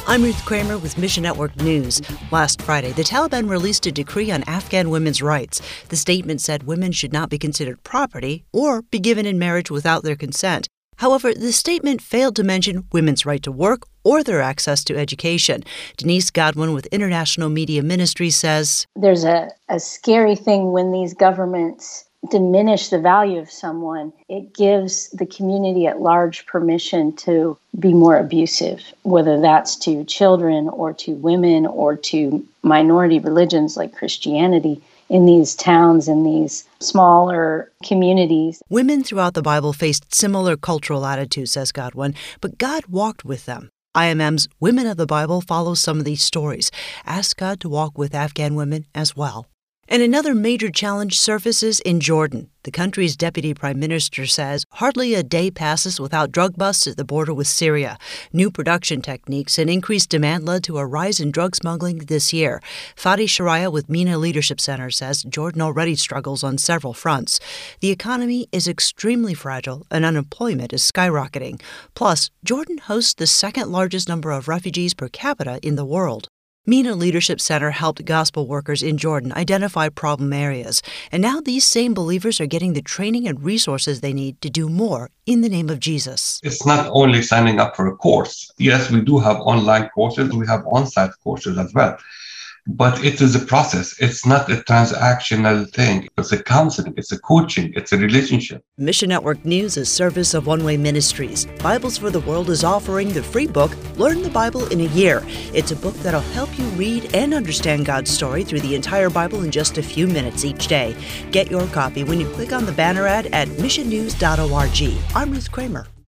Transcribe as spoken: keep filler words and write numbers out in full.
I'm Ruth Kramer with Mission Network News. Last Friday, the Taliban released a decree on Afghan women's rights. The statement said women should not be considered property or be given in marriage without their consent. However, the statement failed to mention women's right to work or their access to education. Denise Godwin with International Media Ministries says, There's a, a scary thing when these governments diminish the value of someone. It gives the community at large permission to be more abusive, whether that's to children or to women or to minority religions like Christianity in these towns, in these smaller communities. Women throughout the Bible faced similar cultural attitudes, says Godwin, but God walked with them. I M M's Women of the Bible follows some of these stories. Ask God to walk with Afghan women as well. And another major challenge surfaces in Jordan. The country's deputy prime minister says hardly a day passes without drug busts at the border with Syria. New production techniques and increased demand led to a rise in drug smuggling this year. Fadi Sharaya with MENA Leadership Center says Jordan already struggles on several fronts. The economy is extremely fragile and unemployment is skyrocketing. Plus, Jordan hosts the second largest number of refugees per capita in the world. MENA Leadership Center helped gospel workers in Jordan identify problem areas, and now these same believers are getting the training and resources they need to do more in the name of Jesus. It's not only signing up for a course. Yes, we do have online courses, we have on-site courses as well. But it is a process. It's not a transactional thing. It's a counseling, it's a coaching, it's a relationship. Mission Network News is service of One Way Ministries. Bibles for the World is offering the free book, Learn the Bible in a Year. It's a book that'll help you read and understand God's story through the entire Bible in just a few minutes each day. Get your copy when you click on the banner ad at mission news dot org. I'm Ruth Kramer.